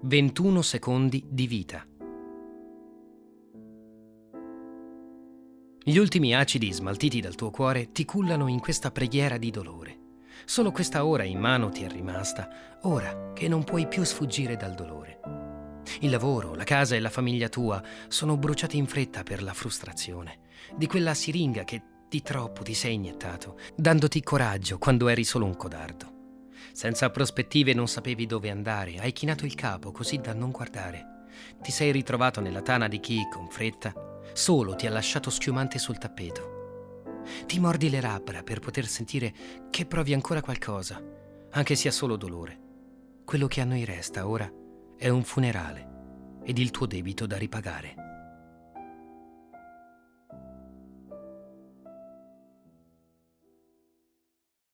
21 secondi di vita. Gli ultimi acidi smaltiti dal tuo cuore ti cullano in questa preghiera di dolore. Solo questa ora in mano ti è rimasta, ora che non puoi più sfuggire dal dolore. Il lavoro, la casa e la famiglia tua sono bruciati in fretta per la frustrazione di quella siringa che di troppo ti sei iniettato, dandoti coraggio quando eri solo un codardo. Senza prospettive non sapevi dove andare, hai chinato il capo così da non guardare. Ti sei ritrovato nella tana di chi, con fretta, solo ti ha lasciato schiumante sul tappeto. Ti mordi le labbra per poter sentire che provi ancora qualcosa, anche sia solo dolore. Quello che a noi resta ora è un funerale ed il tuo debito da ripagare.